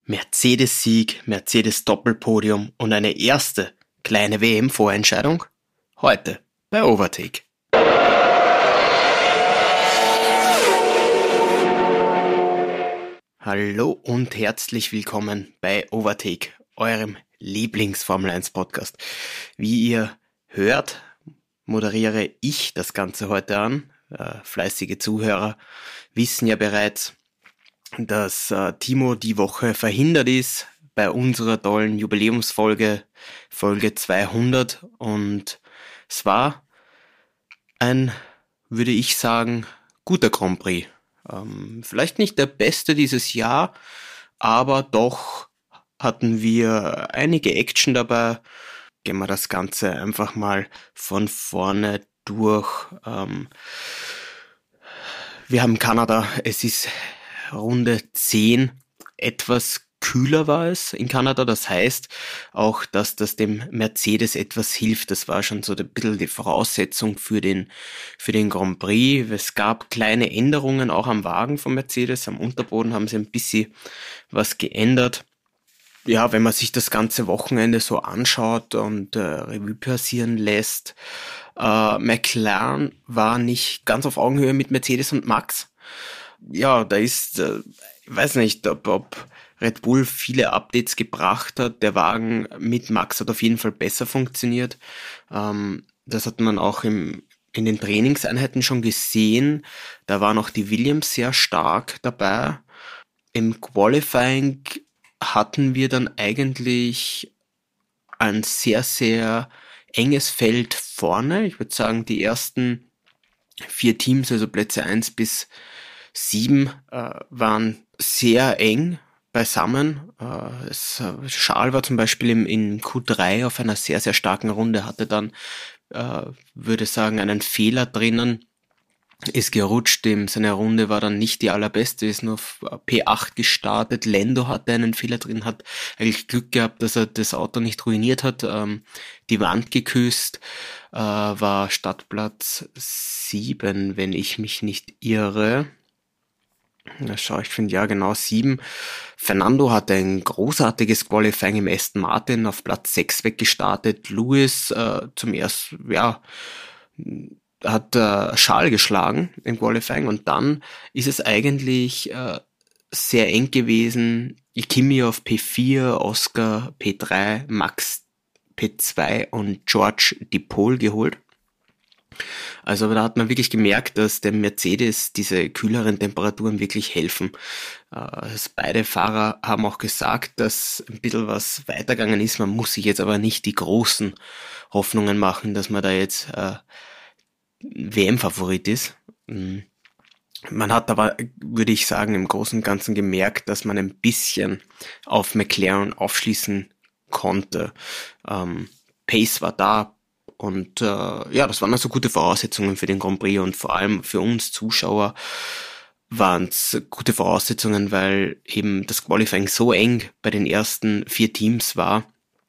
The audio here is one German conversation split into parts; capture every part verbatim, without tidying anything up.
Mercedes-Sieg, Mercedes-Doppelpodium und eine erste kleine W M-Vorentscheidung? Heute bei Overtake. Hallo und herzlich willkommen bei Overtake, eurem Lieblings-Formel eins Podcast. Wie ihr hört, moderiere ich das Ganze heute an. Äh, fleißige Zuhörer wissen ja bereits, dass äh, Timo die Woche verhindert ist bei unserer tollen Jubiläumsfolge, Folge zweihundert. Und es war ein, würde ich sagen, guter Grand Prix. Ähm, vielleicht nicht der beste dieses Jahr, aber doch hatten wir einige Action dabei. Gehen wir das Ganze einfach mal von vorne durch. Ähm, wir haben Kanada, es ist Runde zehn, etwas kühler war es in Kanada, das heißt auch, dass das dem Mercedes etwas hilft. Das war schon so ein bisschen die Voraussetzung für den, für den Grand Prix. Es gab kleine Änderungen auch am Wagen von Mercedes, am Unterboden haben sie ein bisschen was geändert. Ja, wenn man sich das ganze Wochenende so anschaut und äh, Revue passieren lässt, äh, McLaren war nicht ganz auf Augenhöhe mit Mercedes und Max. Ja, da ist, äh, ich weiß nicht, ob, ob Red Bull viele Updates gebracht hat. Der Wagen mit Max hat auf jeden Fall besser funktioniert. Ähm, das hat man auch im, in den Trainingseinheiten schon gesehen. Da waren auch die Williams sehr stark dabei. Im Qualifying hatten wir dann eigentlich ein sehr, sehr enges Feld vorne. Ich würde sagen, die ersten vier Teams, also Plätze eins bis sieben, äh, waren sehr eng beisammen. Äh, es, Charles war zum Beispiel im, in Q drei auf einer sehr, sehr starken Runde, hatte dann, äh, würde sagen, einen Fehler drinnen, ist gerutscht, dem seine Runde war dann nicht die allerbeste, ist nur auf P acht gestartet. Lando hatte einen Fehler drin, hat eigentlich Glück gehabt, dass er das Auto nicht ruiniert hat, ähm, die Wand geküsst, äh, war Startplatz sieben, wenn ich mich nicht irre. Ja, schau, ich finde, ja, genau, sieben. Fernando hatte ein großartiges Qualifying im Aston Martin, auf Platz sechs weggestartet. Lewis äh, zum ersten, ja, hat äh, Charles geschlagen im Qualifying und dann ist es eigentlich äh, sehr eng gewesen. Kimi auf P vier, Oscar P drei, Max P zwei und George die Pole geholt. Also da hat man wirklich gemerkt, dass dem Mercedes diese kühleren Temperaturen wirklich helfen. Also beide Fahrer haben auch gesagt, dass ein bisschen was weitergegangen ist. Man muss sich jetzt aber nicht die großen Hoffnungen machen, dass man da jetzt äh, W M-Favorit ist. Man hat aber, würde ich sagen, im Großen und Ganzen gemerkt, dass man ein bisschen auf McLaren aufschließen konnte. Ähm, Pace war da. Und äh, ja, das waren also gute Voraussetzungen für den Grand Prix und vor allem für uns Zuschauer waren es gute Voraussetzungen, weil eben das Qualifying so eng bei den ersten vier Teams war,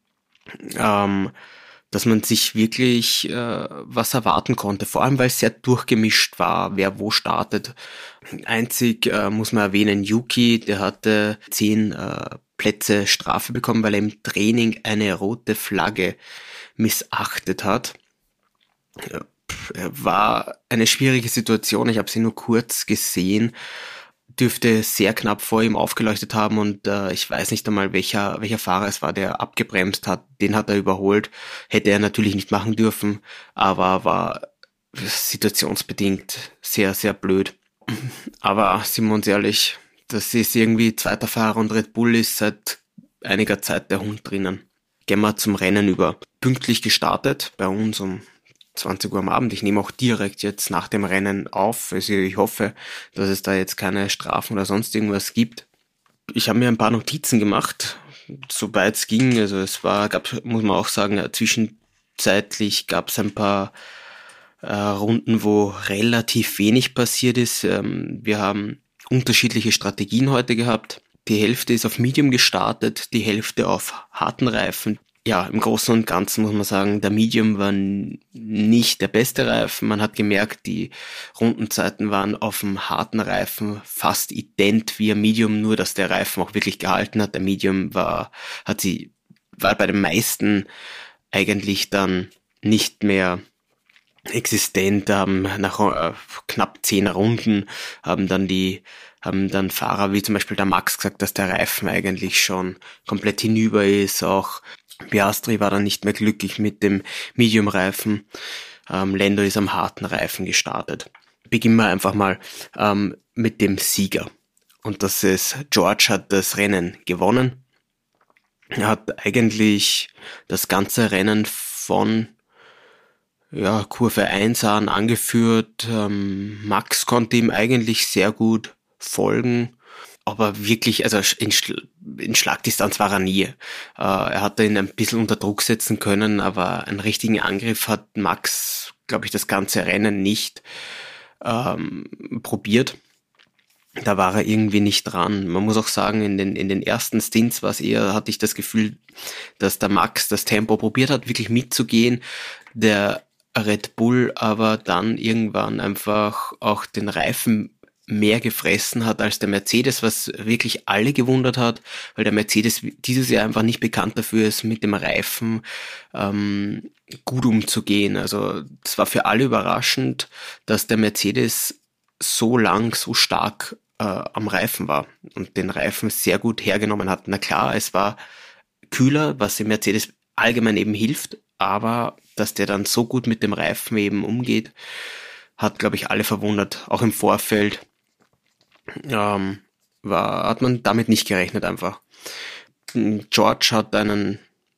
ähm, dass man sich wirklich äh, was erwarten konnte, vor allem weil es sehr durchgemischt war, wer wo startet. Einzig äh, muss man erwähnen, Yuki, der hatte zehn äh, Plätze Strafe bekommen, weil er im Training eine rote Flagge missachtet hat. Ja, war eine schwierige Situation, ich habe sie nur kurz gesehen, dürfte sehr knapp vor ihm aufgeleuchtet haben und äh, ich weiß nicht einmal, welcher welcher Fahrer es war, der abgebremst hat, den hat er überholt, hätte er natürlich nicht machen dürfen, aber war situationsbedingt sehr, sehr blöd. Aber sind wir uns ehrlich, das ist irgendwie zweiter Fahrer und Red Bull ist seit einiger Zeit der Hund drinnen. Gehen wir zum Rennen über. Pünktlich gestartet, bei uns um zwanzig Uhr am Abend. Ich nehme auch direkt jetzt nach dem Rennen auf. Also ich hoffe, dass es da jetzt keine Strafen oder sonst irgendwas gibt. Ich habe mir ein paar Notizen gemacht, soweit es ging. Also es war, gab, muss man auch sagen, zwischenzeitlich gab es ein paar äh, Runden, wo relativ wenig passiert ist. Ähm, wir haben unterschiedliche Strategien heute gehabt. Die Hälfte ist auf Medium gestartet, die Hälfte auf harten Reifen. Ja, im Großen und Ganzen muss man sagen, der Medium war n- nicht der beste Reifen. Man hat gemerkt, die Rundenzeiten waren auf dem harten Reifen fast ident wie ein Medium, nur dass der Reifen auch wirklich gehalten hat. Der Medium war, hat sie, war bei den meisten eigentlich dann nicht mehr existent, haben nach äh, knapp zehn Runden haben dann die haben dann Fahrer wie zum Beispiel der Max gesagt, dass der Reifen eigentlich schon komplett hinüber ist. Auch Piastri war dann nicht mehr glücklich mit dem Medium-Reifen. Ähm, Lando ist am harten Reifen gestartet. Beginnen wir einfach mal ähm, mit dem Sieger. Und das ist, George hat das Rennen gewonnen. Er hat eigentlich das ganze Rennen von ja, Kurve eins an angeführt. Ähm, Max konnte ihm eigentlich sehr gut folgen, aber wirklich, also in, Schl in Schlagdistanz war er nie. Äh, er hatte ihn ein bisschen unter Druck setzen können, aber einen richtigen Angriff hat Max, glaube ich, das ganze Rennen nicht ähm, probiert. Da war er irgendwie nicht dran. Man muss auch sagen, in den, in den ersten Stints war es eher, hatte ich das Gefühl, dass der Max das Tempo probiert hat, wirklich mitzugehen. Der Red Bull aber dann irgendwann einfach auch den Reifen mehr gefressen hat als der Mercedes, was wirklich alle gewundert hat, weil der Mercedes dieses Jahr einfach nicht bekannt dafür ist, mit dem Reifen ähm, gut umzugehen. Also es war für alle überraschend, dass der Mercedes so lang, so stark äh, am Reifen war und den Reifen sehr gut hergenommen hat. Na klar, es war kühler, was dem Mercedes allgemein eben hilft, aber dass der dann so gut mit dem Reifen eben umgeht, hat, glaube ich, alle verwundert. Auch im Vorfeld ähm, war, hat man damit nicht gerechnet einfach. George hat einen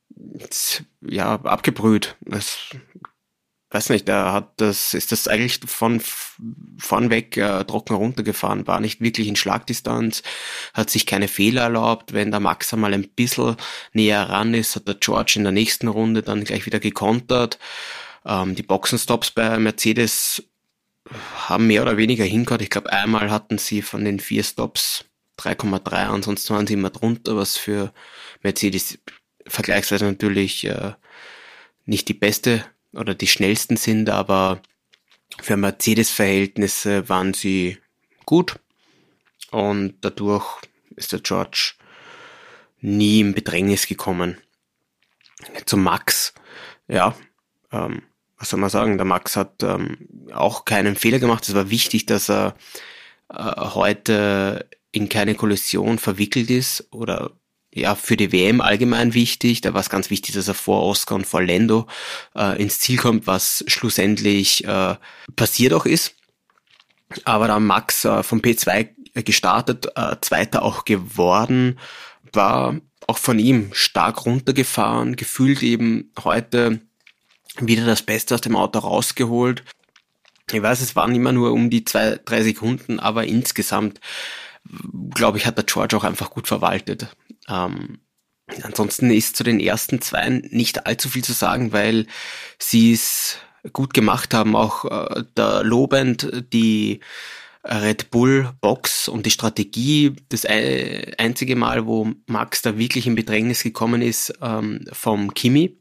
ja abgebrüht. Es weiß nicht, er hat das, ist das eigentlich von vorn weg äh, trocken runtergefahren, war nicht wirklich in Schlagdistanz, hat sich keine Fehler erlaubt. Wenn der Max einmal ein bisschen näher ran ist, hat der George in der nächsten Runde dann gleich wieder gekontert. Ähm, die Boxenstops bei Mercedes haben mehr oder weniger hingehört. Ich glaube, einmal hatten sie von den vier Stops drei Komma drei, ansonsten waren sie immer drunter, was für Mercedes vergleichsweise natürlich äh, nicht die beste oder die schnellsten sind, aber für Mercedes-Verhältnisse waren sie gut und dadurch ist der George nie in Bedrängnis gekommen. Zum Max, ja, ähm, was soll man sagen, der Max hat ähm, auch keinen Fehler gemacht. Es war wichtig, dass er äh, heute in keine Kollision verwickelt ist oder ja, für die W M allgemein wichtig. Da war es ganz wichtig, dass er vor Oscar und vor Lando äh, ins Ziel kommt, was schlussendlich äh, passiert auch ist. Aber da Max äh, vom P zwei gestartet, äh, Zweiter auch geworden, war auch von ihm stark runtergefahren, gefühlt eben heute wieder das Beste aus dem Auto rausgeholt. Ich weiß, es waren immer nur um die zwei, drei Sekunden, aber insgesamt, glaube ich, hat der George auch einfach gut verwaltet. Ähm, ansonsten ist zu den ersten zwei nicht allzu viel zu sagen, weil sie es gut gemacht haben, auch äh, da lobend die Red Bull Box und die Strategie. Das einzige Mal, wo Max da wirklich in Bedrängnis gekommen ist, ähm, vom Kimi,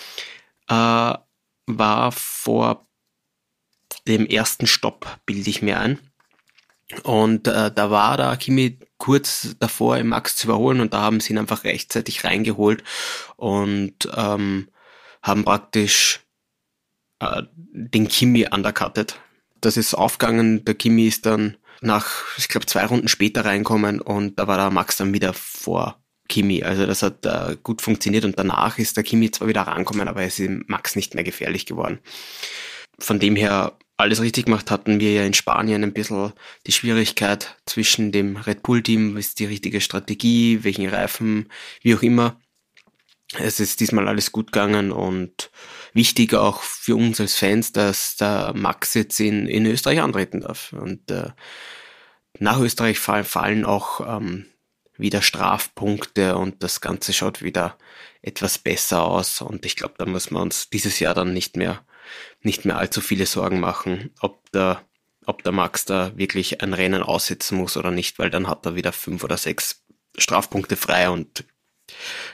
äh, war vor dem ersten Stopp, bilde ich mir ein. Und äh, da war der Kimi kurz davor, im Max zu überholen und da haben sie ihn einfach rechtzeitig reingeholt und ähm, haben praktisch äh, den Kimi undercuttet. Das ist aufgegangen, der Kimi ist dann nach, ich glaube, zwei Runden später reinkommen und da war der Max dann wieder vor Kimi. Also das hat äh, gut funktioniert und danach ist der Kimi zwar wieder rankommen, aber es ist Max nicht mehr gefährlich geworden. Von dem her alles richtig gemacht, hatten wir ja in Spanien ein bisschen die Schwierigkeit zwischen dem Red Bull-Team, was ist die richtige Strategie, welchen Reifen, wie auch immer. Es ist diesmal alles gut gegangen und wichtig auch für uns als Fans, dass der Max jetzt in, in Österreich antreten darf. Und äh, nach Österreich fall, fallen auch ähm, wieder Strafpunkte und das Ganze schaut wieder etwas besser aus. Und ich glaube, da muss man uns dieses Jahr dann nicht mehr nicht mehr allzu viele Sorgen machen, ob der, ob der Max da wirklich ein Rennen aussetzen muss oder nicht, weil dann hat er wieder fünf oder sechs Strafpunkte frei und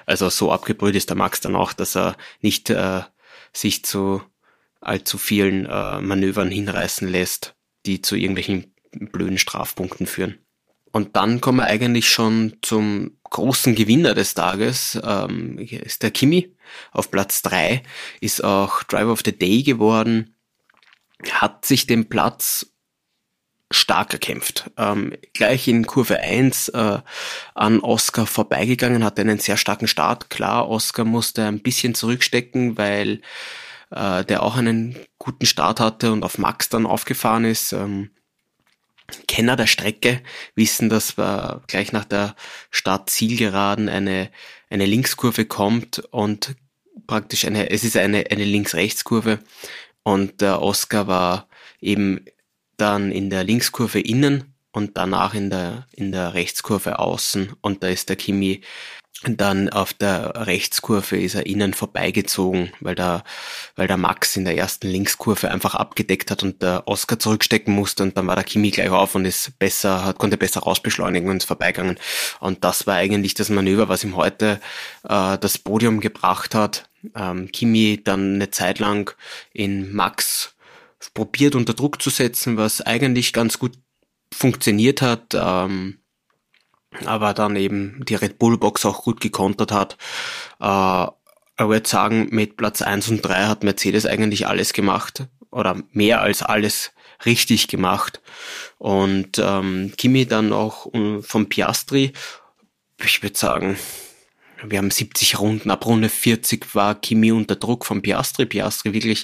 Also so abgebrüht ist der Max dann auch, dass er nicht äh, sich zu allzu vielen äh, Manövern hinreißen lässt, die zu irgendwelchen blöden Strafpunkten führen. Und dann kommen wir eigentlich schon zum großen Gewinner des Tages, ähm, ist der Kimi auf Platz drei, ist auch Driver of the Day geworden, hat sich den Platz stark erkämpft. Ähm, gleich in Kurve eins äh, an Oscar vorbeigegangen, hatte einen sehr starken Start. Klar, Oscar musste ein bisschen zurückstecken, weil äh, der auch einen guten Start hatte und auf Max dann aufgefahren ist. Ähm, Kenner der Strecke wissen, dass wir gleich nach der Start-Zielgeraden eine, eine Linkskurve kommt und praktisch eine, es ist eine, eine Links-Rechts-Kurve und der Oscar war eben dann in der Linkskurve innen und danach in der, in der Rechtskurve außen und da ist der Kimi dann auf der Rechtskurve ist er innen vorbeigezogen, weil der, weil der Max in der ersten Linkskurve einfach abgedeckt hat und der Oscar zurückstecken musste und dann war der Kimi gleich auf und ist besser, hat, konnte besser rausbeschleunigen und ist vorbeigegangen. Und das war eigentlich das Manöver, was ihm heute äh, das Podium gebracht hat. Ähm, Kimi dann eine Zeit lang in Max probiert unter Druck zu setzen, was eigentlich ganz gut funktioniert hat. Ähm, aber dann eben die Red Bull Box auch gut gekontert hat. Äh, ich würde sagen, mit Platz eins und drei hat Mercedes eigentlich alles gemacht oder mehr als alles richtig gemacht. Und ähm, Kimi dann auch um, vom Piastri, ich würde sagen, wir haben siebzig Runden, ab Runde vierzig war Kimi unter Druck vom Piastri. Piastri wirklich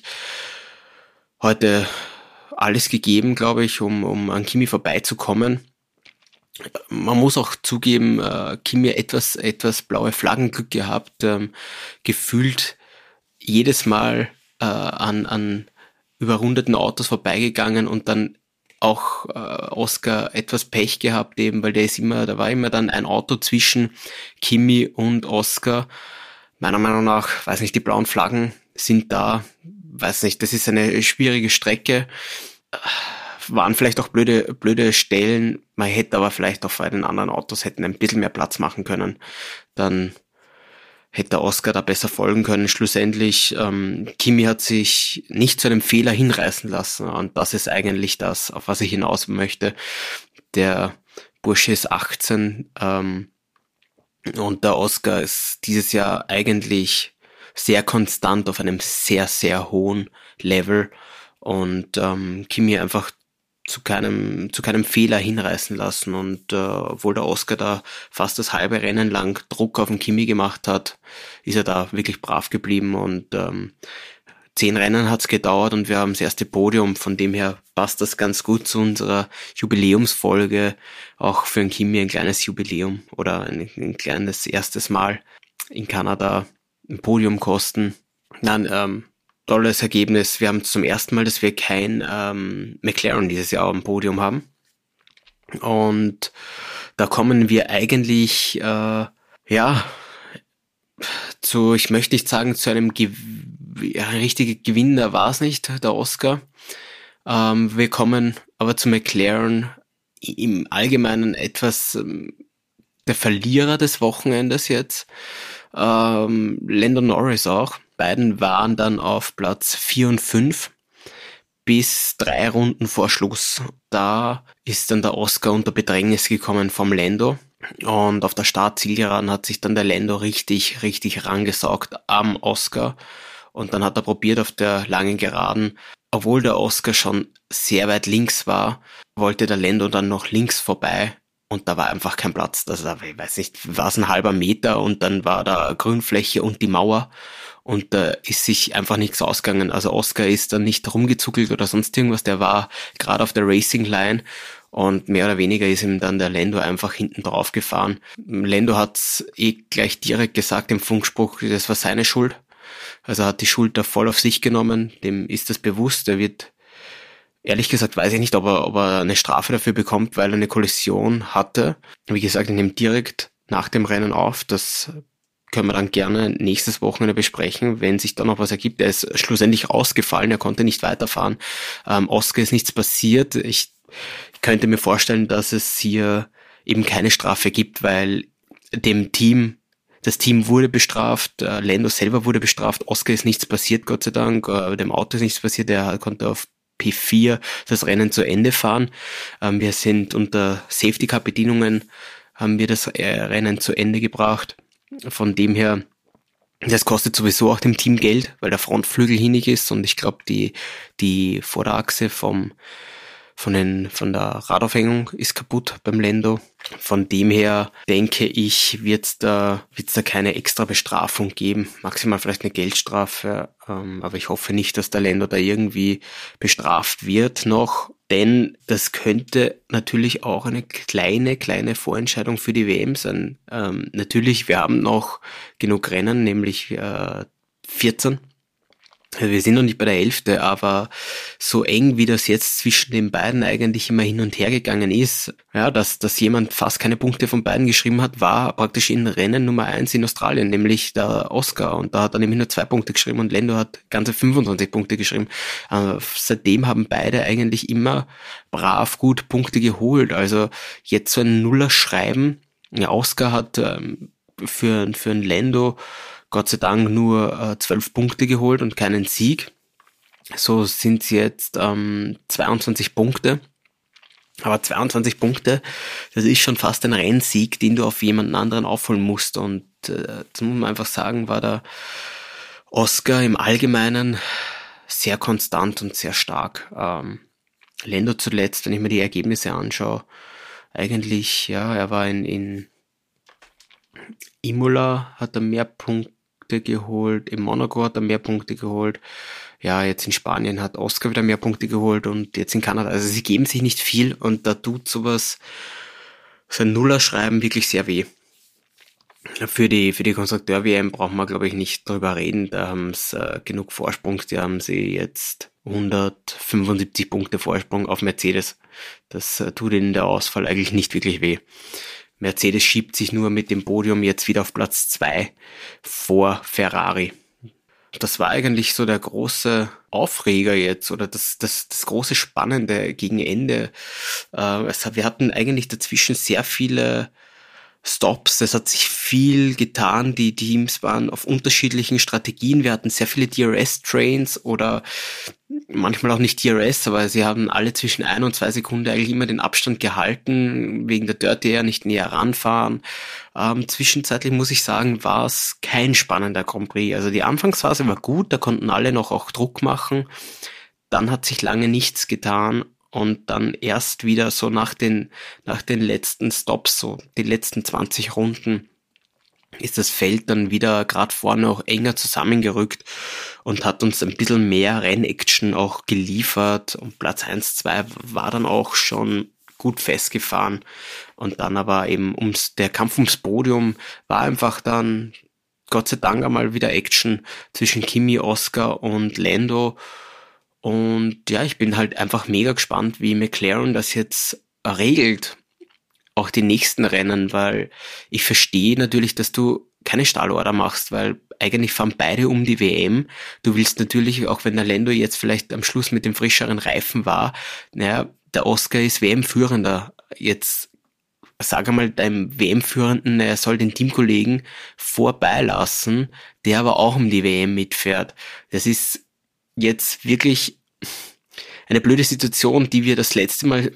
heute alles gegeben, glaube ich, um, um an Kimi vorbeizukommen. Man muss auch zugeben, äh, Kimi etwas etwas blaue Flaggenglück gehabt, ähm, gefühlt jedes Mal äh, an an überrundeten Autos vorbeigegangen und dann auch äh, Oscar etwas Pech gehabt eben, weil der ist immer, da war immer dann ein Auto zwischen Kimi und Oscar. Meiner Meinung nach, weiß nicht, die blauen Flaggen sind da, weiß nicht, das ist eine schwierige Strecke. Waren vielleicht auch blöde, blöde Stellen. Man hätte aber vielleicht auch bei den anderen Autos hätten ein bisschen mehr Platz machen können. Dann hätte Oscar da besser folgen können. Schlussendlich, ähm, Kimi hat sich nicht zu einem Fehler hinreißen lassen. Und das ist eigentlich das, auf was ich hinaus möchte. Der Bursche ist achtzehn, ähm, und der Oscar ist dieses Jahr eigentlich sehr konstant auf einem sehr, sehr hohen Level. Und ähm, Kimi einfach zu keinem zu keinem Fehler hinreißen lassen und äh, obwohl der Oscar da fast das halbe Rennen lang Druck auf den Kimi gemacht hat, ist er da wirklich brav geblieben und ähm, zehn Rennen hat's gedauert und wir haben das erste Podium, von dem her passt das ganz gut zu unserer Jubiläumsfolge, auch für den Kimi ein kleines Jubiläum oder ein, ein kleines erstes Mal in Kanada ein Podium kosten. Dann ähm, tolles Ergebnis. Wir haben zum ersten Mal, dass wir kein ähm, McLaren dieses Jahr auf dem Podium haben. Und da kommen wir eigentlich, äh, ja, zu, ich möchte nicht sagen, zu einem Ge ja, richtiger Gewinner war es nicht, der Oscar. Ähm, wir kommen aber zu McLaren im Allgemeinen etwas ähm, der Verlierer des Wochenendes jetzt. Ähm, Lando Norris auch. Beiden waren dann auf Platz vier und fünf bis drei Runden vor Schluss. Da ist dann der Oscar unter Bedrängnis gekommen vom Lando. Und auf der Startzielgeraden hat sich dann der Lando richtig, richtig rangesaugt am Oscar. Und dann hat er probiert auf der langen Geraden, obwohl der Oscar schon sehr weit links war, wollte der Lando dann noch links vorbei. Und da war einfach kein Platz. Also, ich weiß nicht, war es ein halber Meter und dann war da Grünfläche und die Mauer. Und da ist sich einfach nichts ausgegangen. Also Oscar ist dann nicht rumgezuckelt oder sonst irgendwas. Der war gerade auf der Racing Line und mehr oder weniger ist ihm dann der Lando einfach hinten drauf gefahren. Lando hat's eh gleich direkt gesagt im Funkspruch, das war seine Schuld. Also er hat die Schuld da voll auf sich genommen. Dem ist das bewusst. Er wird, ehrlich gesagt, weiß ich nicht, ob er, ob er eine Strafe dafür bekommt, weil er eine Kollision hatte. Wie gesagt, er nimmt direkt nach dem Rennen auf. Das können wir dann gerne nächstes Wochenende besprechen, wenn sich da noch was ergibt. Er ist schlussendlich ausgefallen, er konnte nicht weiterfahren. Ähm, Oscar ist nichts passiert. Ich könnte mir vorstellen, dass es hier eben keine Strafe gibt, weil dem Team Das Team wurde bestraft, äh, Lando selber wurde bestraft, Oscar ist nichts passiert, Gott sei Dank, äh, dem Auto ist nichts passiert, er konnte auf P vier das Rennen zu Ende fahren. Ähm, wir sind unter Safety-Car-Bedingungen, haben wir das äh, Rennen zu Ende gebracht. Von dem her, das kostet sowieso auch dem Team Geld, weil der Frontflügel hinig ist und ich glaube, die, die Vorderachse vom, von, den, von der Radaufhängung ist kaputt beim Lando. Von dem her denke ich, wird es da, wird's da keine extra Bestrafung geben. Maximal vielleicht eine Geldstrafe, ähm, aber ich hoffe nicht, dass der Lando da irgendwie bestraft wird noch. Denn das könnte natürlich auch eine kleine, kleine Vorentscheidung für die W M sein. Ähm, natürlich, wir haben noch genug Rennen, nämlich äh, vierzehn. Wir sind noch nicht bei der Hälfte, aber so eng wie das jetzt zwischen den beiden eigentlich immer hin und her gegangen ist, ja, dass, dass jemand fast keine Punkte von beiden geschrieben hat, war praktisch in Rennen Nummer eins in Australien, nämlich der Oscar, und da hat er nämlich nur zwei Punkte geschrieben und Lando hat ganze fünfundzwanzig Punkte geschrieben. Äh, seitdem haben beide eigentlich immer brav gut Punkte geholt, also jetzt so ein Nuller schreiben. Ja, Oscar hat ähm, für, für ein Lando Gott sei Dank nur äh, zwölf Punkte geholt und keinen Sieg. So sind es jetzt ähm, zweiundzwanzig Punkte. Aber zweiundzwanzig Punkte, das ist schon fast ein Rennsieg, den du auf jemanden anderen aufholen musst. Und äh, das muss man einfach sagen, war der Oscar im Allgemeinen sehr konstant und sehr stark. Ähm, Lando zuletzt, wenn ich mir die Ergebnisse anschaue, eigentlich, ja, er war in, in Imola, hat er mehr Punkte geholt, in Monaco hat er mehr Punkte geholt, ja, jetzt in Spanien hat Oscar wieder mehr Punkte geholt und jetzt in Kanada, also sie geben sich nicht viel und da tut sowas, so ein Nuller schreiben wirklich sehr weh. Für die, für die Konstrukteur-W M brauchen wir, glaube ich, nicht drüber reden, da haben sie äh, genug Vorsprung, da haben sie jetzt hundertfünfundsiebzig Punkte Vorsprung auf Mercedes, das äh, tut ihnen der Ausfall eigentlich nicht wirklich weh. Mercedes schiebt sich nur mit dem Podium jetzt wieder auf Platz zwei vor Ferrari. Das war eigentlich so der große Aufreger jetzt oder das, das, das große Spannende gegen Ende. Äh, also wir hatten eigentlich dazwischen sehr viele Stops, es hat sich viel getan, die Teams waren auf unterschiedlichen Strategien, wir hatten sehr viele D R S-Trains oder manchmal auch nicht D R S, aber sie haben alle zwischen ein und zwei Sekunden eigentlich immer den Abstand gehalten, wegen der Dirty Air nicht näher ranfahren. Ähm, zwischenzeitlich muss ich sagen, war es kein spannender Grand Prix, also die Anfangsphase war gut, da konnten alle noch auch Druck machen, dann hat sich lange nichts getan. Und dann erst wieder so nach den, nach den letzten Stops, so die letzten zwanzig Runden, ist das Feld dann wieder gerade vorne auch enger zusammengerückt und hat uns ein bisschen mehr Rennaction auch geliefert. Und Platz eins, zwei war dann auch schon gut festgefahren. Und dann aber eben ums, der Kampf ums Podium war einfach dann Gott sei Dank einmal wieder Action zwischen Kimi, Oscar und Lando. Und ja, ich bin halt einfach mega gespannt, wie McLaren das jetzt regelt, auch die nächsten Rennen, weil ich verstehe natürlich, dass du keine Stallorder machst, weil eigentlich fahren beide um die W M. Du willst natürlich, auch wenn der Lando jetzt vielleicht am Schluss mit dem frischeren Reifen war, naja, der Oscar ist W M-Führender. Jetzt sag einmal deinem W M-Führenden, er soll den Teamkollegen vorbeilassen, der aber auch um die W M mitfährt. Das ist jetzt wirklich eine blöde Situation, die wir das letzte Mal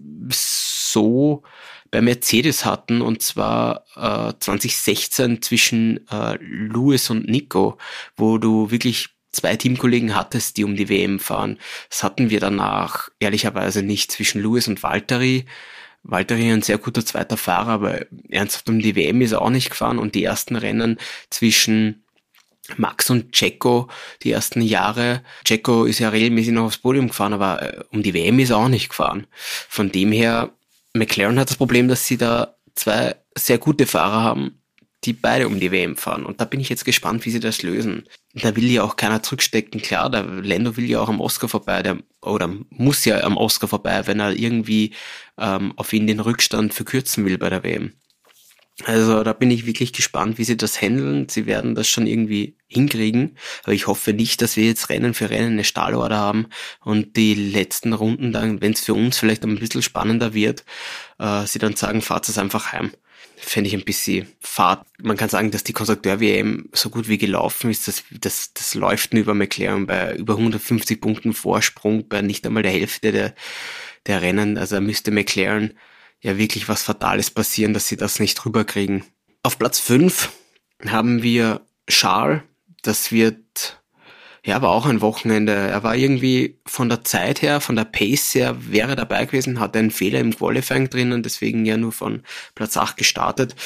so bei Mercedes hatten, und zwar äh, zwanzig sechzehn zwischen äh, Lewis und Nico, wo du wirklich zwei Teamkollegen hattest, die um die W M fahren. Das hatten wir danach ehrlicherweise nicht zwischen Lewis und Valtteri. Valtteri ein sehr guter zweiter Fahrer, aber ernsthaft um die W M ist er auch nicht gefahren, und die ersten Rennen zwischen Max und Checo, die ersten Jahre. Checo ist ja regelmäßig noch aufs Podium gefahren, aber äh, um die W M ist er auch nicht gefahren. Von dem her, McLaren hat das Problem, dass sie da zwei sehr gute Fahrer haben, die beide um die W M fahren. Und da bin ich jetzt gespannt, wie sie das lösen. Da will ja auch keiner zurückstecken. Klar, der Lando will ja auch am Oscar vorbei, der, oder muss ja am Oscar vorbei, wenn er irgendwie ähm, auf ihn den Rückstand verkürzen will bei der W M. Also da bin ich wirklich gespannt, wie sie das handeln. Sie werden das schon irgendwie hinkriegen, aber ich hoffe nicht, dass wir jetzt Rennen für Rennen eine Stallorder haben und die letzten Runden dann, wenn es für uns vielleicht ein bisschen spannender wird, äh, sie dann sagen, fahrt es einfach heim. fände ich ein bisschen fad. Man kann sagen, dass die Konstrukteur-W M so gut wie gelaufen ist. Das, das, das läuft nur über McLaren bei über hundertfünfzig Punkten Vorsprung, bei nicht einmal der Hälfte der, der Rennen. Also da müsste McLaren ja wirklich was Fatales passieren, dass sie das nicht rüberkriegen. Auf Platz fünf haben wir Charles. Das wird, ja, war auch ein Wochenende. Er war irgendwie von der Zeit her, von der Pace her, wäre dabei gewesen, hatte einen Fehler im Qualifying drinnen, deswegen ja nur von Platz acht gestartet.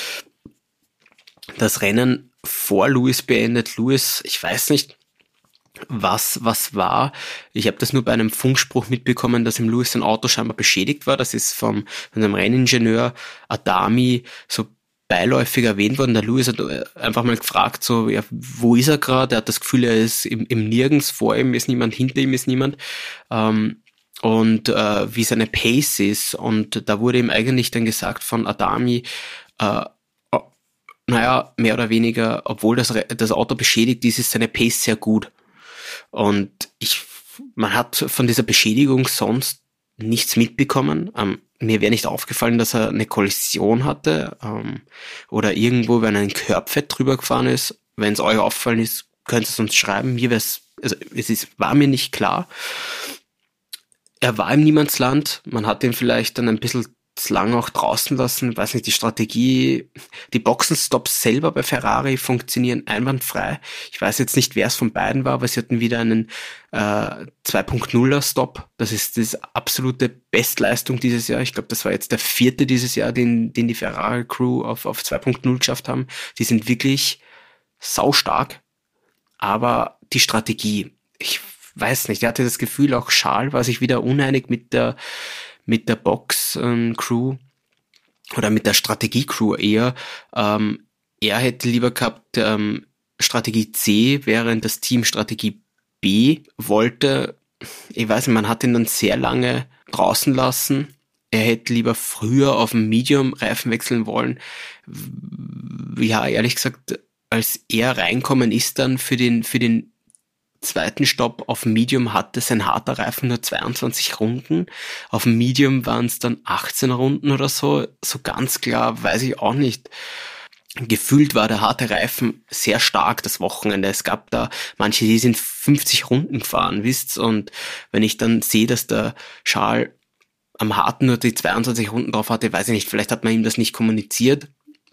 Das Rennen vor Lewis beendet. Lewis, ich weiß nicht, was was war. Ich habe das nur bei einem Funkspruch mitbekommen, dass im Lewis sein Auto scheinbar beschädigt war. Das ist vom, von einem Renningenieur Adami so beiläufig erwähnt worden. Der Lewis hat einfach mal gefragt, so, ja, wo ist er gerade? Er hat das Gefühl, er ist im, im Nirgends, vor ihm ist niemand, hinter ihm ist niemand. Ähm, und äh, wie seine Pace ist. Und da wurde ihm eigentlich dann gesagt von Adami, äh, oh, naja, mehr oder weniger, obwohl das, das Auto beschädigt ist, ist seine Pace sehr gut. Und ich, man hat von dieser Beschädigung sonst nichts mitbekommen. Ähm, mir wäre nicht aufgefallen, dass er eine Kollision hatte ähm, oder irgendwo, wenn ein Körbfett drüber gefahren ist. Wenn es euch aufgefallen ist, könnt ihr es uns schreiben. Mir wär's, also es ist, war mir nicht klar. Er war im Niemandsland. Man hat ihn vielleicht dann ein bisschen zu lang auch draußen lassen. Weiß nicht, die Strategie, die Boxenstops selber bei Ferrari funktionieren einwandfrei. Ich weiß jetzt nicht, wer es von beiden war, aber sie hatten wieder einen äh, zwei Punkt nuller Stop. Das ist das absolute Bestleistung dieses Jahr. Ich glaube, das war jetzt der vierte dieses Jahr, den, den die Ferrari-Crew auf, auf zwei Punkt null geschafft haben. Die sind wirklich saustark. Aber die Strategie, ich weiß nicht, ich hatte das Gefühl, auch Charles war sich wieder uneinig mit der mit der Box-Crew oder mit der Strategie-Crew eher. Ähm, er hätte lieber gehabt ähm, Strategie C, während das Team Strategie B wollte. Ich weiß nicht, man hat ihn dann sehr lange draußen lassen. Er hätte lieber früher auf den Medium-Reifen wechseln wollen. Ja, ehrlich gesagt, als er reinkommen ist dann für den, für den zweiten Stopp auf Medium hatte sein harter Reifen nur zweiundzwanzig Runden. Auf Medium waren es dann achtzehn Runden oder so. So ganz klar weiß ich auch nicht. Gefühlt war der harte Reifen sehr stark das Wochenende. Es gab da manche, die sind fünfzig Runden gefahren, wisst. Und wenn ich dann sehe, dass der Charles am harten nur die zweiundzwanzig Runden drauf hatte, weiß ich nicht, vielleicht hat man ihm das nicht kommuniziert.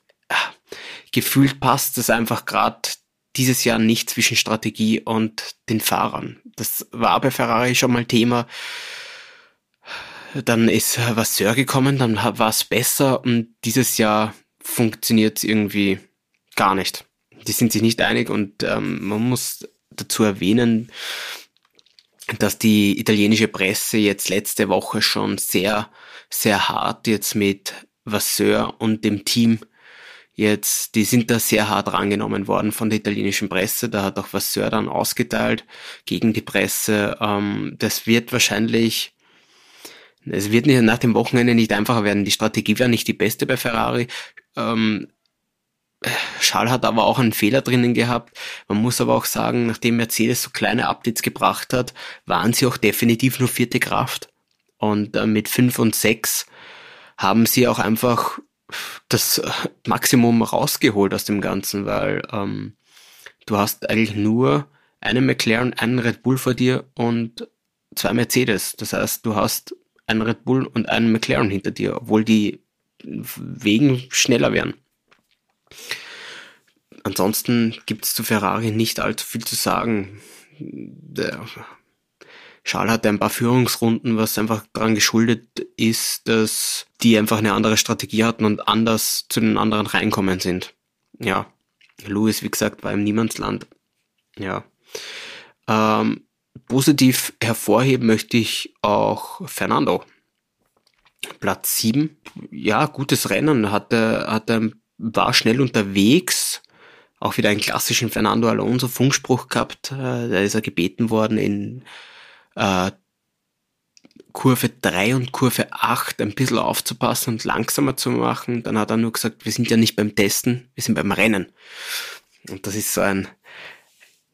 Gefühlt passt das einfach gerade dieses Jahr nicht zwischen Strategie und den Fahrern. Das war bei Ferrari schon mal Thema. Dann ist Vasseur gekommen, dann war es besser und dieses Jahr funktioniert es irgendwie gar nicht. Die sind sich nicht einig und ähm, man muss dazu erwähnen, dass die italienische Presse jetzt letzte Woche schon sehr, sehr hart jetzt mit Vasseur und dem Team Jetzt, die sind da sehr hart rangenommen worden von der italienischen Presse. Da hat auch Vasseur dann ausgeteilt gegen die Presse. Ähm, das wird wahrscheinlich, es wird nicht, nach dem Wochenende nicht einfacher werden. Die Strategie war nicht die beste bei Ferrari. Ähm, Charles hat aber auch einen Fehler drinnen gehabt. Man muss aber auch sagen, nachdem Mercedes so kleine Updates gebracht hat, waren sie auch definitiv nur vierte Kraft. Und äh, mit fünf und sechs haben sie auch einfach das Maximum rausgeholt aus dem Ganzen, weil ähm, du hast eigentlich nur einen McLaren, einen Red Bull vor dir und zwei Mercedes. Das heißt, du hast einen Red Bull und einen McLaren hinter dir, obwohl die Wegen schneller wären. Ansonsten gibt es zu Ferrari nicht allzu viel zu sagen. Der Charles hatte ein paar Führungsrunden, was einfach daran geschuldet ist, dass die einfach eine andere Strategie hatten und anders zu den anderen reinkommen sind. Ja, Lewis, wie gesagt, war im Niemandsland. Ja. Ähm, positiv hervorheben möchte ich auch Fernando. Platz sieben. Ja, gutes Rennen. Hatte, hatte, war schnell unterwegs. Auch wieder einen klassischen Fernando Alonso Funkspruch gehabt. Da ist er gebeten worden, in Uh, Kurve drei und Kurve acht ein bisschen aufzupassen und langsamer zu machen. Dann hat er nur gesagt, wir sind ja nicht beim Testen, wir sind beim Rennen. Und das ist so ein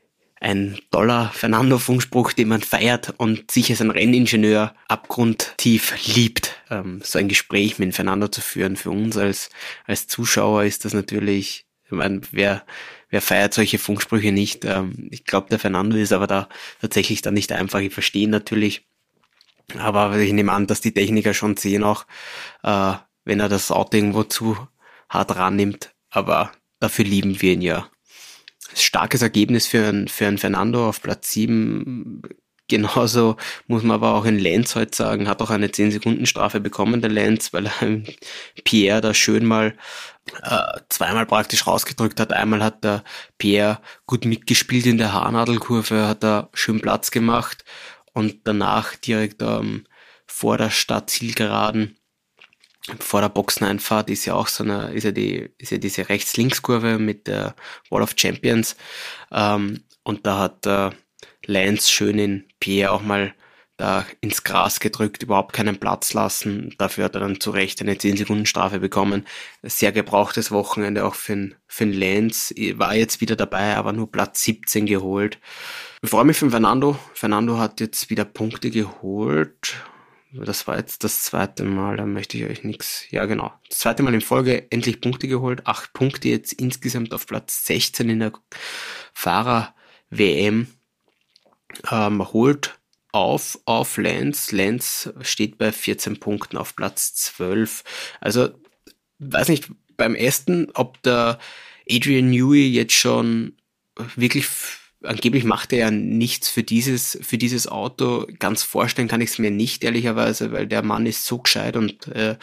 ein toller Fernando-Funkspruch, den man feiert und sich als ein Renningenieur abgrundtief liebt. Ähm, so ein Gespräch mit Fernando zu führen, für uns als, als Zuschauer ist das natürlich, ich meine, wer, wer feiert solche Funksprüche nicht? Ähm, ich glaube, der Fernando ist aber da tatsächlich dann nicht einfach. Ich verstehe natürlich, aber ich nehme an, dass die Techniker schon sehen auch, äh, wenn er das Auto irgendwo zu hart rannimmt, aber dafür lieben wir ihn ja. Starkes Ergebnis für ein, für ein Fernando auf Platz sieben. Genauso muss man aber auch in Lance heute sagen, hat auch eine zehn Sekunden Strafe bekommen, der Lance, weil er Pierre da schön mal äh, zweimal praktisch rausgedrückt hat. Einmal hat der Pierre gut mitgespielt in der Haarnadelkurve, hat er schön Platz gemacht und danach direkt ähm, vor der Stadtzielgeraden, vor der Boxeneinfahrt ist ja auch so eine, ist ja die, ist ja diese Rechts-Links-Kurve mit der Wall of Champions. Ähm, und da hat äh, Lance schön in Pierre auch mal da ins Gras gedrückt, überhaupt keinen Platz lassen. Dafür hat er dann zu Recht eine zehn Sekunden Strafe bekommen. Sehr gebrauchtes Wochenende auch für den, für den Lance. War jetzt wieder dabei, aber nur Platz siebzehn geholt. Ich freue mich für Fernando. Fernando hat jetzt wieder Punkte geholt. Das war jetzt das zweite Mal, da möchte ich euch nichts. Ja, genau. Das zweite Mal in Folge endlich Punkte geholt. Acht Punkte jetzt insgesamt auf Platz sechzehn in der Fahrer-W M. Ähm, holt auf auf Lance. Lance steht bei vierzehn Punkten auf Platz zwölf. Also, weiß nicht, beim ersten, ob der Adrian Newey jetzt schon wirklich, angeblich macht er ja nichts für dieses, für dieses Auto. Ganz vorstellen kann ich es mir nicht, ehrlicherweise, weil der Mann ist so gescheit und äh,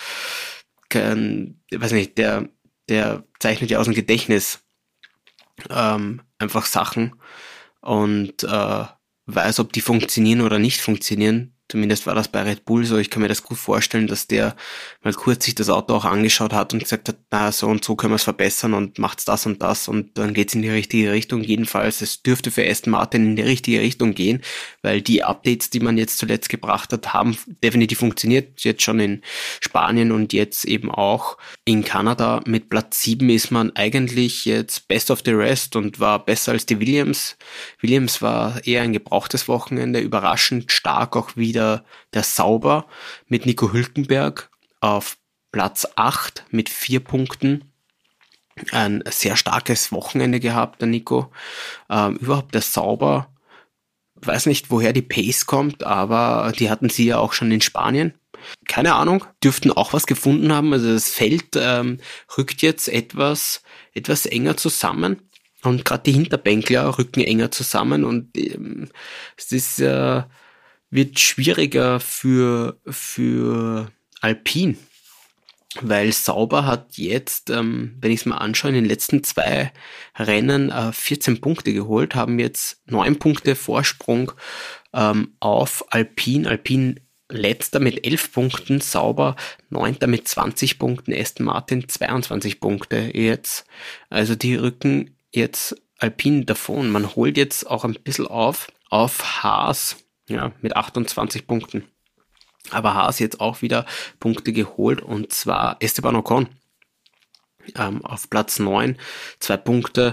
kann, weiß nicht, der, der zeichnet ja aus dem Gedächtnis ähm, einfach Sachen und äh, weiß, ob die funktionieren oder nicht funktionieren. Zumindest war das bei Red Bull so. Ich kann mir das gut vorstellen, dass der mal kurz sich das Auto auch angeschaut hat und gesagt hat, na, so und so können wir es verbessern und macht's das und das und dann geht's in die richtige Richtung. Jedenfalls, es dürfte für Aston Martin in die richtige Richtung gehen, weil die Updates, die man jetzt zuletzt gebracht hat, haben definitiv funktioniert. Jetzt schon in Spanien und jetzt eben auch in Kanada. Mit Platz sieben ist man eigentlich jetzt best of the rest und war besser als die Williams. Williams war eher ein gebrauchtes Wochenende, überraschend stark auch wieder der Sauber mit Nico Hülkenberg auf Platz acht mit vier Punkten. Ein sehr starkes Wochenende gehabt, der Nico. Ähm, überhaupt der Sauber, weiß nicht, woher die Pace kommt, aber die hatten sie ja auch schon in Spanien. Keine Ahnung, dürften auch was gefunden haben. Also das Feld ähm, rückt jetzt etwas, etwas enger zusammen. Und gerade die Hinterbänkler rücken enger zusammen und ähm, es ist äh, wird schwieriger für, für Alpine, weil Sauber hat jetzt, ähm, wenn ich es mal anschaue, in den letzten zwei Rennen äh, vierzehn Punkte geholt, haben jetzt neun Punkte Vorsprung ähm, auf Alpine. Alpine letzter mit elf Punkten, Sauber neunter mit zwanzig Punkten, Aston Martin zweiundzwanzig Punkte jetzt. Also die rücken jetzt Alpine davon. Man holt jetzt auch ein bisschen auf, auf Haas. Ja, mit achtundzwanzig Punkten. Aber Haas jetzt auch wieder Punkte geholt und zwar Esteban Ocon ähm, auf Platz neun, zwei Punkte.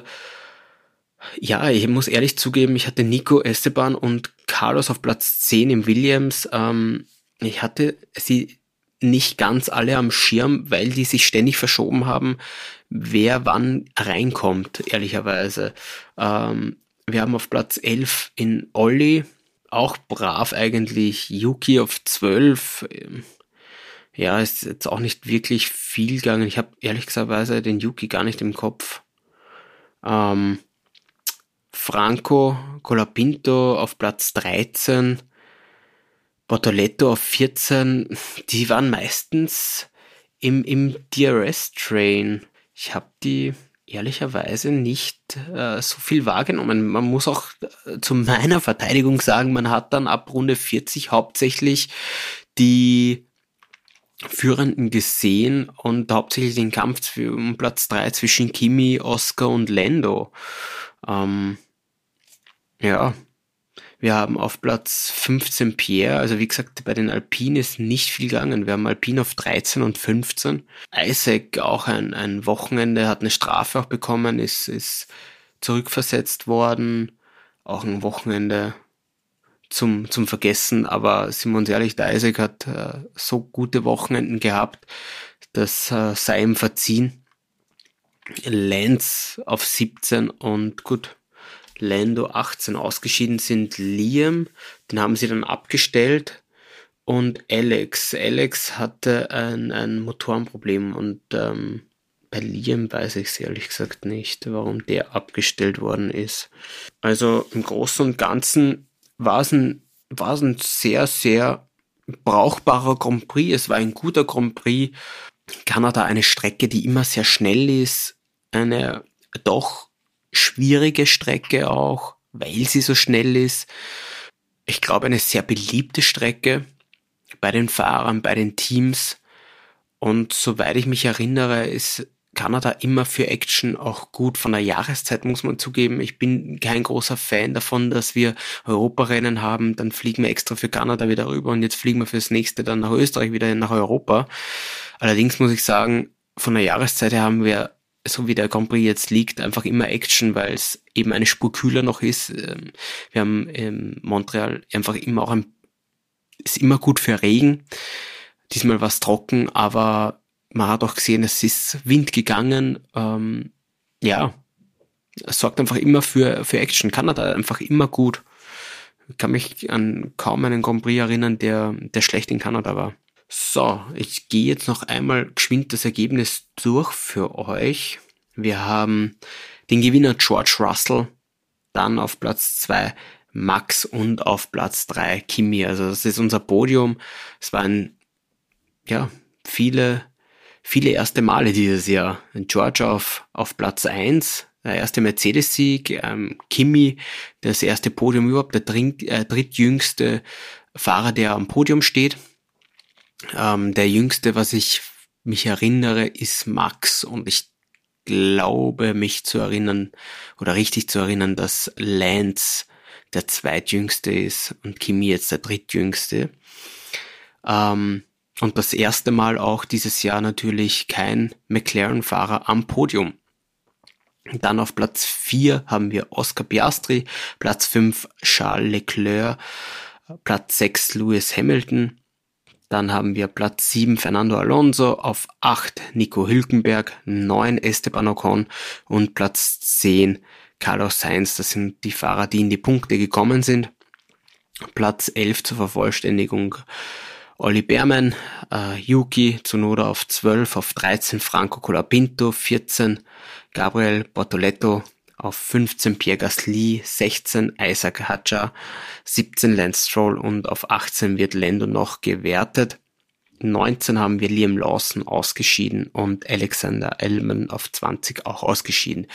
Ja, ich muss ehrlich zugeben, ich hatte Nico, Esteban und Carlos auf Platz zehn im Williams. Ähm, ich hatte sie nicht ganz alle am Schirm, weil die sich ständig verschoben haben, wer wann reinkommt, ehrlicherweise. Ähm, wir haben auf Platz elf in Olli, auch brav eigentlich, Yuki auf zwölf, ja, ist jetzt auch nicht wirklich viel gegangen. Ich habe ehrlich gesagt den Yuki gar nicht im Kopf. Ähm, Franco Colapinto auf Platz dreizehn, Bortoletto auf vierzehn, die waren meistens im, im D R S-Train. Ich habe die ehrlicherweise nicht äh, so viel wahrgenommen. Man muss auch äh, zu meiner Verteidigung sagen, man hat dann ab Runde vierzig hauptsächlich die Führenden gesehen und hauptsächlich den Kampf für, um Platz drei zwischen Kimi, Oscar und Lando. Ähm, ja, wir haben auf Platz fünfzehn Pierre, also wie gesagt, bei den Alpine ist nicht viel gegangen. Wir haben Alpine auf dreizehn und fünfzehn. Isaac auch ein, ein Wochenende, hat eine Strafe auch bekommen, ist, ist zurückversetzt worden. auch ein Wochenende zum, zum Vergessen, aber sind wir uns ehrlich, der Isaac hat äh, so gute Wochenenden gehabt, das äh, sei ihm verziehen. Lance auf siebzehn und gut, Lando achtzehn. Ausgeschieden sind Liam, den haben sie dann abgestellt, und Alex. Alex hatte ein, ein Motorenproblem und ähm, bei Liam weiß ich es ehrlich gesagt nicht, warum der abgestellt worden ist. Also im Großen und Ganzen war es ein, war es ein sehr, sehr brauchbarer Grand Prix. Es war ein guter Grand Prix. Kanada, eine Strecke, die immer sehr schnell ist, eine doch schwierige Strecke auch, weil sie so schnell ist. Ich glaube, eine sehr beliebte Strecke bei den Fahrern, bei den Teams. Und soweit ich mich erinnere, ist Kanada immer für Action auch gut. Von der Jahreszeit muss man zugeben, ich bin kein großer Fan davon, dass wir Europarennen haben, dann fliegen wir extra für Kanada wieder rüber und jetzt fliegen wir fürs nächste dann nach Österreich wieder nach Europa. Allerdings muss ich sagen, von der Jahreszeit her haben wir, so wie der Grand Prix jetzt liegt, einfach immer Action, weil es eben eine Spur kühler noch ist. Wir haben in Montreal einfach immer auch ein, ist immer gut für Regen. Diesmal war es trocken, aber man hat auch gesehen, es ist Wind gegangen. Ähm, ja, es sorgt einfach immer für, für Action. Kanada einfach immer gut. Ich kann mich an kaum einen Grand Prix erinnern, der, der schlecht in Kanada war. So, ich gehe jetzt noch einmal geschwind das Ergebnis durch für euch. Wir haben den Gewinner George Russell, dann auf Platz zwei Max und auf Platz drei Kimi. Also das ist unser Podium. Es waren ja viele, viele erste Male dieses Jahr. George auf, auf Platz eins, der erste Mercedes-Sieg, ähm, Kimi, das erste Podium überhaupt, der drink, äh, drittjüngste Fahrer, der am Podium steht. Ähm, der jüngste, was ich mich erinnere, ist Max, und ich glaube, mich zu erinnern oder richtig zu erinnern, dass Lance der zweitjüngste ist und Kimi jetzt der drittjüngste. Ähm, und das erste Mal auch dieses Jahr natürlich kein McLaren-Fahrer am Podium. Dann auf Platz vier haben wir Oscar Piastri, Platz fünf Charles Leclerc, Platz sechs Lewis Hamilton. Dann haben wir Platz sieben Fernando Alonso, auf acht Nico Hülkenberg, neun Esteban Ocon und Platz zehn Carlos Sainz. Das sind die Fahrer, die in die Punkte gekommen sind. Platz elf zur Vervollständigung Olli Bearman, äh, Yuki Tsunoda auf zwölf, auf dreizehn Franco Colapinto, vierzehn Gabriel Bortoleto, auf fünfzehn Pierre Gasly, sechzehn Isaac Hadjar, siebzehn Lance Stroll und auf achtzehn wird Lando noch gewertet. neunzehn haben wir Liam Lawson ausgeschieden und Alexander Albon auf zwanzig auch ausgeschieden.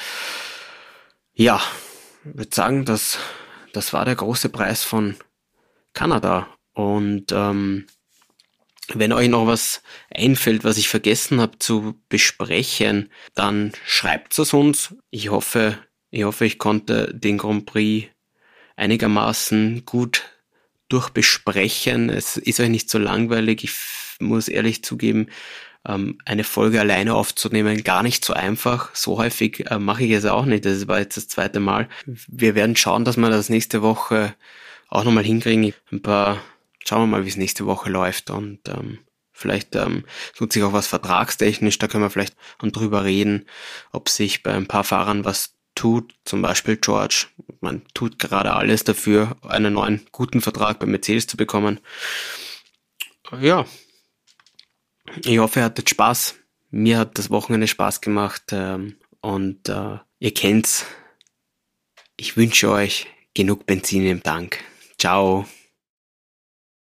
Ja, ich würde sagen, das, das war der große Preis von Kanada. Und ähm, wenn euch noch was einfällt, was ich vergessen habe zu besprechen, dann schreibt es uns. Ich hoffe, ich hoffe, ich konnte den Grand Prix einigermaßen gut durchbesprechen. Es ist euch nicht so langweilig. Ich muss ehrlich zugeben, eine Folge alleine aufzunehmen, gar nicht so einfach. So häufig mache ich es auch nicht. Das war jetzt das zweite Mal. Wir werden schauen, dass wir das nächste Woche auch nochmal hinkriegen. Ein paar Schauen wir mal, wie es nächste Woche läuft, und ähm, vielleicht ähm, tut sich auch was vertragstechnisch, da können wir vielleicht drüber reden, ob sich bei ein paar Fahrern was tut, zum Beispiel George. Man tut gerade alles dafür, einen neuen guten Vertrag bei Mercedes zu bekommen. Ja, ich hoffe, ihr hattet Spaß. Mir hat das Wochenende Spaß gemacht, ähm, und äh, ihr kennt's. Ich wünsche euch genug Benzin im Tank. Ciao.